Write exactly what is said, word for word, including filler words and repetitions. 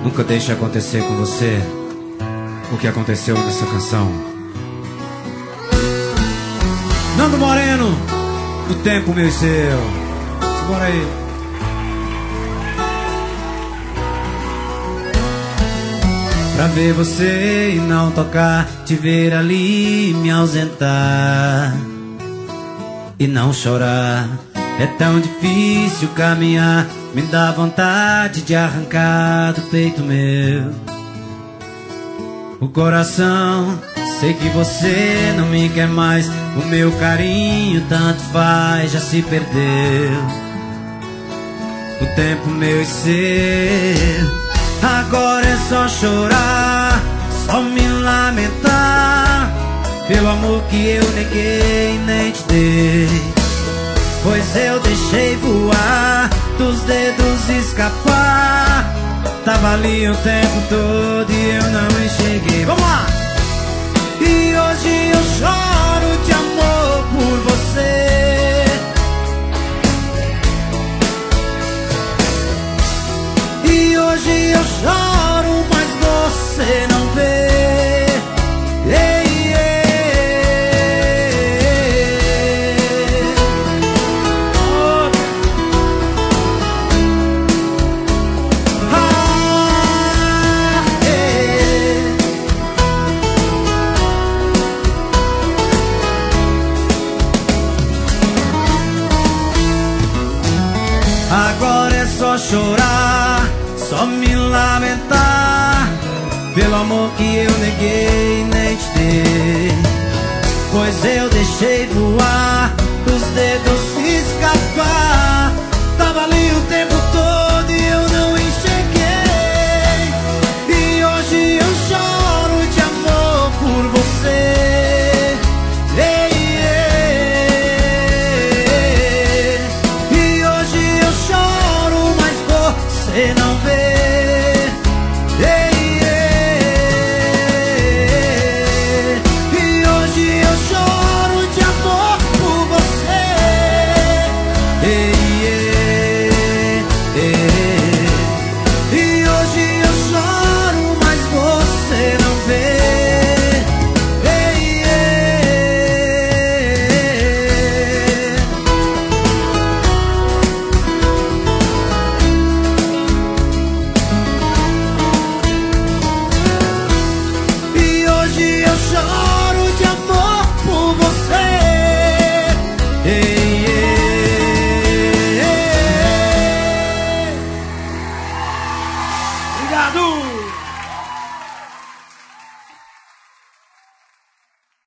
Nunca deixe acontecer com você o que aconteceu nessa canção. Nando Moreno, o tempo meu e seu. Bora aí. Pra ver você e não tocar, te ver ali, me ausentar e não chorar. É tão difícil caminhar, me dá vontade de arrancar do peito meu o coração. Sei que você não me quer mais, o meu carinho tanto faz, já se perdeu o tempo meu e seu. Agora é só chorar, só me lamentar pelo amor que eu neguei e nem te dei. Pois eu deixei voar, dos dedos escapar. Tava ali o tempo todo e eu não enxerguei. Vamos lá! E hoje eu choro de amor por você. E hoje eu choro, mas você não vê. Ei, ei. Oh. Ah, ei. Agora é só chorar, só me lamentar pelo amor que eu neguei e nem te dei. Pois eu deixei voar, dos dedos escapar. Tava ali o tempo todo e eu não enxerguei. E hoje eu choro de amor por você. Ei, ei. E hoje eu choro, mas você não vê. Obrigado!